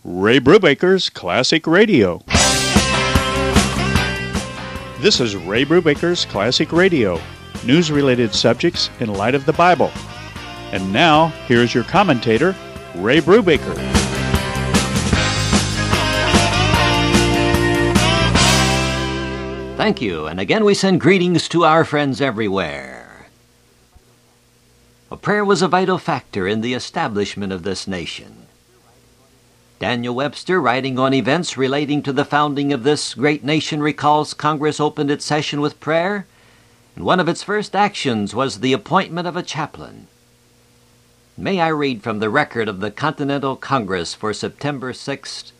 Ray Brubaker's Classic Radio. This is Ray Brubaker's Classic Radio, news-related subjects in light of the Bible. And now, here's your commentator, Ray Brubaker. Thank you, and again we send greetings to our friends everywhere. Prayer was a vital factor in the establishment of this nation. Daniel Webster, writing on events relating to the founding of this great nation, recalls Congress opened its session with prayer, and one of its first actions was the appointment of a chaplain. May I read from the record of the Continental Congress for September 6,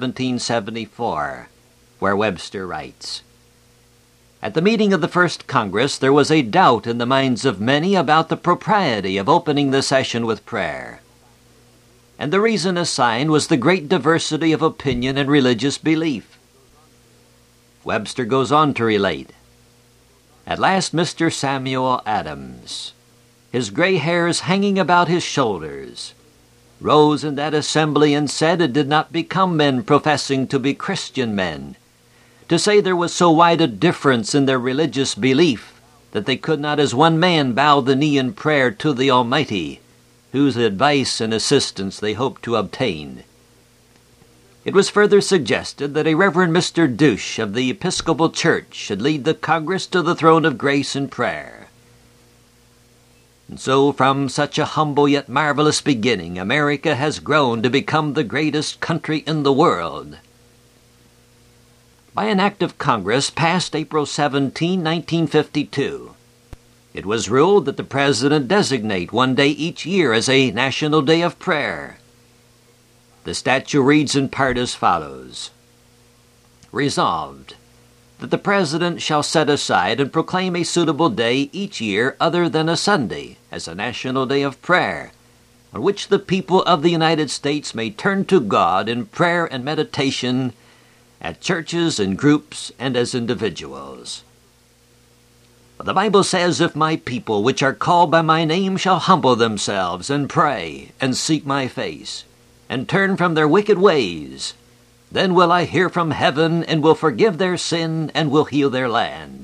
1774, where Webster writes, "At the meeting of the first Congress, there was a doubt in the minds of many about the propriety of opening the session with prayer. And the reason assigned was the great diversity of opinion and religious belief." Webster goes on to relate, "At last Mr. Samuel Adams, his gray hairs hanging about his shoulders, rose in that assembly and said it did not become men professing to be Christian men to say there was so wide a difference in their religious belief that they could not as one man bow the knee in prayer to the Almighty, whose advice and assistance they hoped to obtain. It was further suggested that a Reverend Mr. Douche of the Episcopal Church should lead the Congress to the throne of grace in prayer. And so, from such a humble yet marvelous beginning, America has grown to become the greatest country in the world." By an act of Congress passed April 17, 1952, it was ruled that the President designate one day each year as a National Day of Prayer. The statute reads in part as follows: "Resolved, that the President shall set aside and proclaim a suitable day each year other than a Sunday as a National Day of Prayer, on which the people of the United States may turn to God in prayer and meditation at churches, in groups, and as individuals. The Bible says, if my people, which are called by my name, shall humble themselves and pray and seek my face and turn from their wicked ways, then will I hear from heaven and will forgive their sin and will heal their land."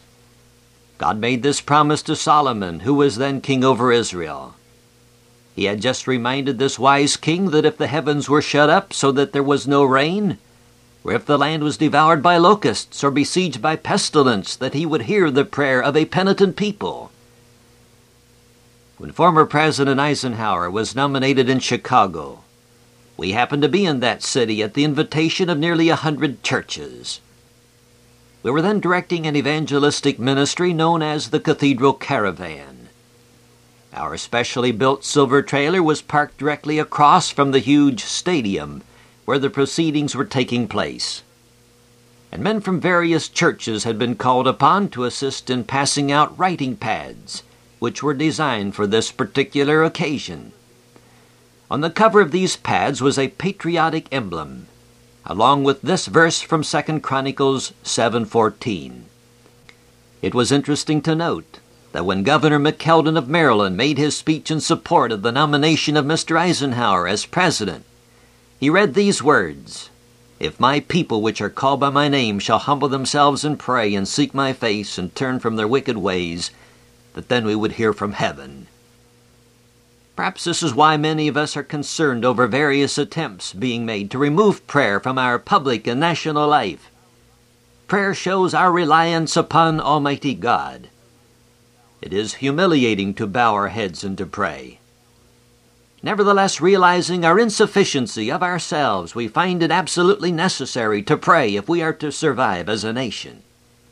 God made this promise to Solomon, who was then king over Israel. He had just reminded this wise king that if the heavens were shut up so that there was no rain, or if the land was devoured by locusts or besieged by pestilence, that he would hear the prayer of a penitent people. When former President Eisenhower was nominated in Chicago, we happened to be in that city at the invitation of nearly 100 churches. We were then directing an evangelistic ministry known as the Cathedral Caravan. Our specially built silver trailer was parked directly across from the huge stadium where the proceedings were taking place. And men from various churches had been called upon to assist in passing out writing pads, which were designed for this particular occasion. On the cover of these pads was a patriotic emblem, along with this verse from 2 Chronicles 7:14. It was interesting to note that when Governor McKeldin of Maryland made his speech in support of the nomination of Mr. Eisenhower as president, he read these words, "If my people which are called by my name shall humble themselves and pray and seek my face and turn from their wicked ways, that then we would hear from heaven." Perhaps this is why many of us are concerned over various attempts being made to remove prayer from our public and national life. Prayer shows our reliance upon Almighty God. It is humiliating to bow our heads and to pray. Nevertheless, realizing our insufficiency of ourselves, we find it absolutely necessary to pray if we are to survive as a nation.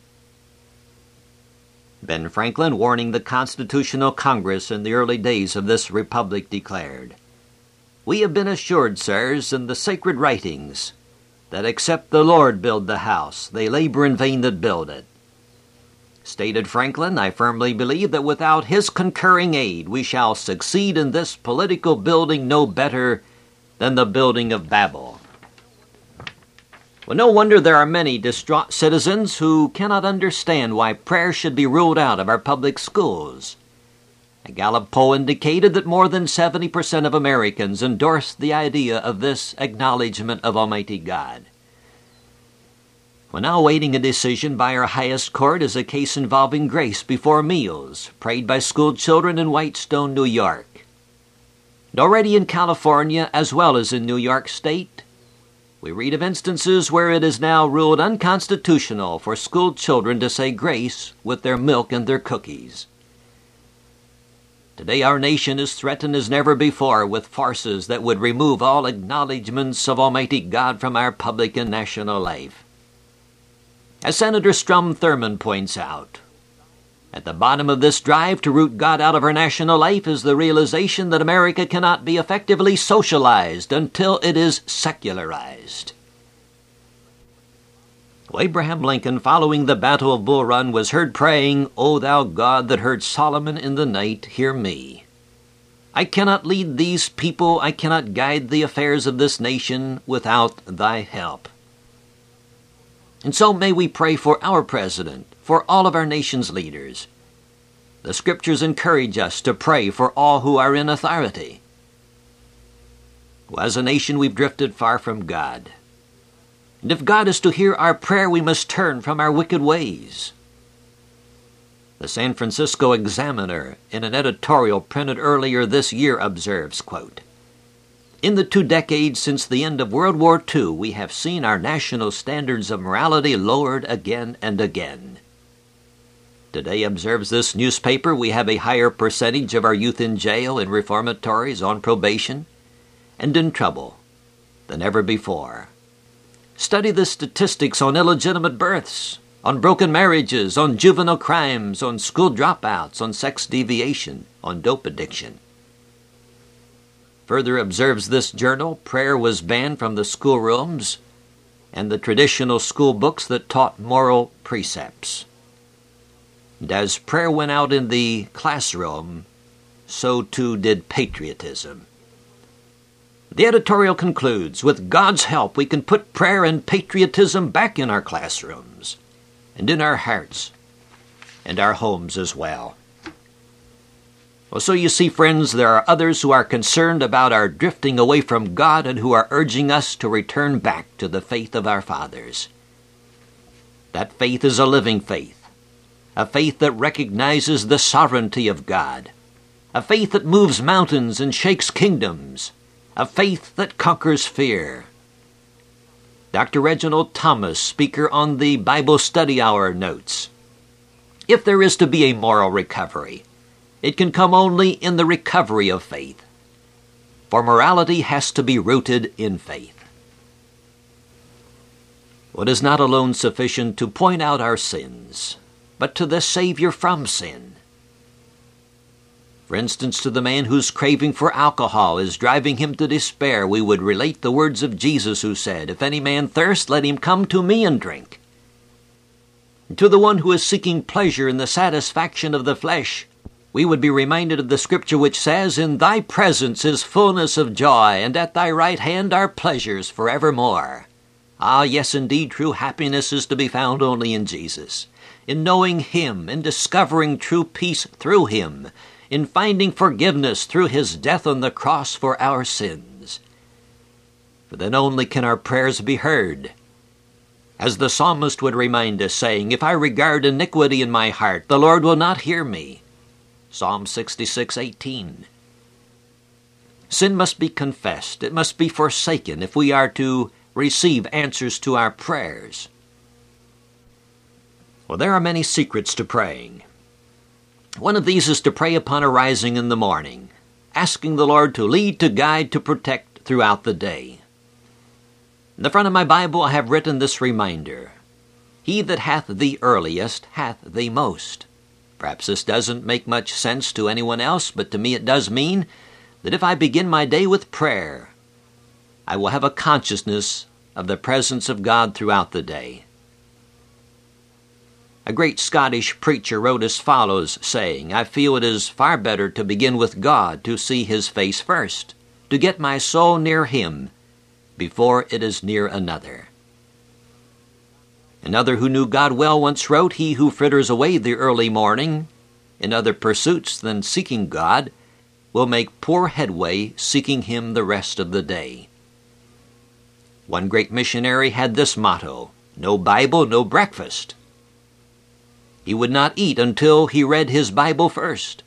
Ben Franklin, warning the Constitutional Congress in the early days of this republic, declared, "We have been assured, sirs, in the sacred writings, that except the Lord build the house, they labor in vain that build it." Stated Franklin, "I firmly believe that without his concurring aid, we shall succeed in this political building no better than the building of Babel." Well, no wonder there are many distraught citizens who cannot understand why prayer should be ruled out of our public schools. A Gallup poll indicated that more than 70% of Americans endorsed the idea of this acknowledgement of Almighty God. We're now awaiting a decision by our highest court as a case involving grace before meals, prayed by school children in Whitestone, New York. And already in California, as well as in New York State, we read of instances where it is now ruled unconstitutional for school children to say grace with their milk and their cookies. Today our nation is threatened as never before with forces that would remove all acknowledgments of Almighty God from our public and national life. As Senator Strom Thurmond points out, at the bottom of this drive to root God out of our national life is the realization that America cannot be effectively socialized until it is secularized. Abraham Lincoln, following the Battle of Bull Run, was heard praying, "O thou God that heard Solomon in the night, hear me. I cannot lead these people, I cannot guide the affairs of this nation without thy help." And so may we pray for our president, for all of our nation's leaders. The Scriptures encourage us to pray for all who are in authority. Well, as a nation, we've drifted far from God. And if God is to hear our prayer, we must turn from our wicked ways. The San Francisco Examiner, in an editorial printed earlier this year, observes, quote, "In the 2 decades since the end of World War II, we have seen our national standards of morality lowered again and again. Today," observes this newspaper, "we have a higher percentage of our youth in jail, in reformatories, on probation, and in trouble than ever before. Study the statistics on illegitimate births, on broken marriages, on juvenile crimes, on school dropouts, on sex deviation, on dope addiction." Further observes this journal, prayer was banned from the schoolrooms and the traditional school books that taught moral precepts. And as prayer went out in the classroom, so too did patriotism. The editorial concludes, "With God's help, we can put prayer and patriotism back in our classrooms and in our hearts and our homes as well." Well, so you see, friends, there are others who are concerned about our drifting away from God and who are urging us to return back to the faith of our fathers. That faith is a living faith, a faith that recognizes the sovereignty of God, a faith that moves mountains and shakes kingdoms, a faith that conquers fear. Dr. Reginald Thomas, speaker on the Bible Study Hour, notes, "If there is to be a moral recovery, it can come only in the recovery of faith. For morality has to be rooted in faith." It is not alone sufficient to point out our sins, but to the Savior from sin. For instance, to the man whose craving for alcohol is driving him to despair, we would relate the words of Jesus who said, "If any man thirst, let him come to me and drink." And to the one who is seeking pleasure in the satisfaction of the flesh, we would be reminded of the Scripture which says, "In thy presence is fullness of joy, and at thy right hand are pleasures forevermore." Ah, yes, indeed, true happiness is to be found only in Jesus, in knowing Him, in discovering true peace through Him, in finding forgiveness through His death on the cross for our sins. For then only can our prayers be heard. As the psalmist would remind us, saying, "If I regard iniquity in my heart, the Lord will not hear me." Psalm 66:18. Sin must be confessed. It must be forsaken if we are to receive answers to our prayers. Well, there are many secrets to praying. One of these is to pray upon arising in the morning, asking the Lord to lead, to guide, to protect throughout the day. In the front of my Bible I have written this reminder, "He that hath the earliest hath the most." Perhaps this doesn't make much sense to anyone else, but to me it does mean that if I begin my day with prayer, I will have a consciousness of the presence of God throughout the day. A great Scottish preacher wrote as follows, saying, "I feel it is far better to begin with God, to see His face first, to get my soul near Him before it is near another." Another who knew God well once wrote, "He who fritters away the early morning in other pursuits than seeking God will make poor headway seeking Him the rest of the day. One great missionary had this motto: no Bible, no breakfast. He would not eat until he read his Bible first.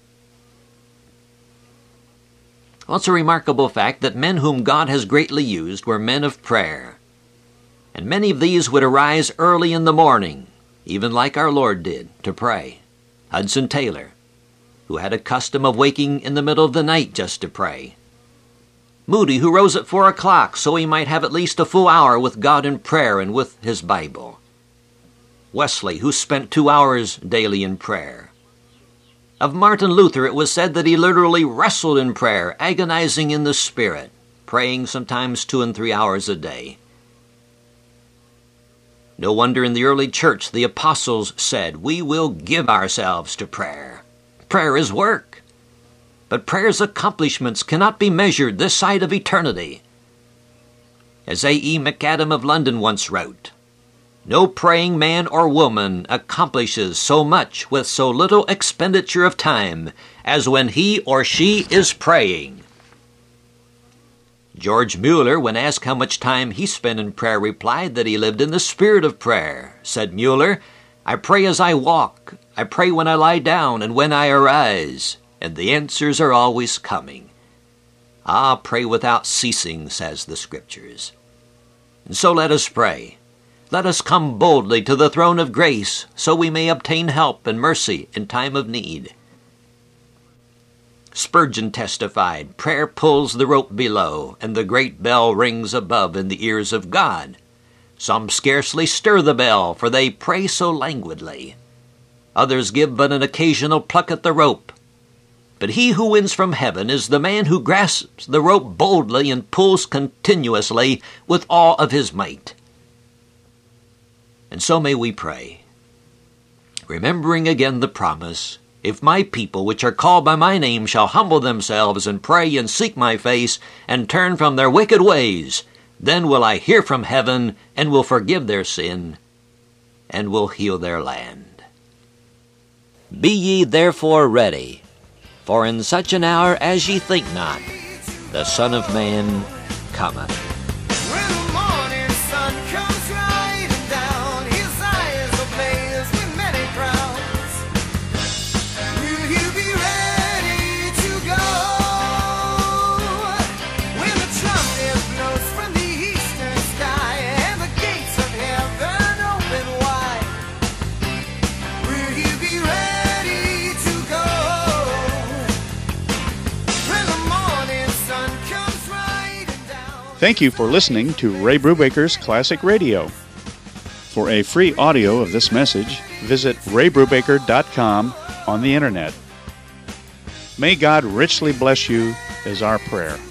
Well, it's a remarkable fact that men whom God has greatly used were men of prayer. And many of these would arise early in the morning, even like our Lord did, to pray. Hudson Taylor, who had a custom of waking in the middle of the night just to pray. Moody, who rose at 4 o'clock so he might have at least a full hour with God in prayer and with his Bible. Wesley, who spent 2 hours daily in prayer. Of Martin Luther, it was said that he literally wrestled in prayer, agonizing in the Spirit, praying sometimes 2 and 3 hours a day. No wonder in the early church the apostles said, "We will give ourselves to prayer." Prayer is work, but prayer's accomplishments cannot be measured this side of eternity. As A.E. McAdam of London once wrote, "No praying man or woman accomplishes so much with so little expenditure of time as when he or she is praying." George Mueller, when asked how much time he spent in prayer, replied that he lived in the spirit of prayer. Said Mueller, "I pray as I walk, I pray when I lie down and when I arise, and the answers are always coming." Ah, pray without ceasing, says the Scriptures. And so let us pray. Let us come boldly to the throne of grace, so we may obtain help and mercy in time of need. Spurgeon testified, "Prayer pulls the rope below, and the great bell rings above in the ears of God. Some scarcely stir the bell, for they pray so languidly. Others give but an occasional pluck at the rope. But he who wins from heaven is the man who grasps the rope boldly and pulls continuously with all of his might." And so may we pray, remembering again the promise, "If my people, which are called by my name, shall humble themselves and pray and seek my face and turn from their wicked ways, then will I hear from heaven and will forgive their sin and will heal their land." Be ye therefore ready, for in such an hour as ye think not, the Son of Man cometh. When the morning sun comes riding down, his eyes are blazed with many crowns. Will you be ready to go? When the trumpet blows from the eastern sky and the gates of heaven open wide, will you be ready to go? When the morning sun comes riding down. Thank you for listening to Ray Brubaker's Classic Radio. For a free audio of this message, visit raybrubaker.com on the Internet. May God richly bless you is our prayer.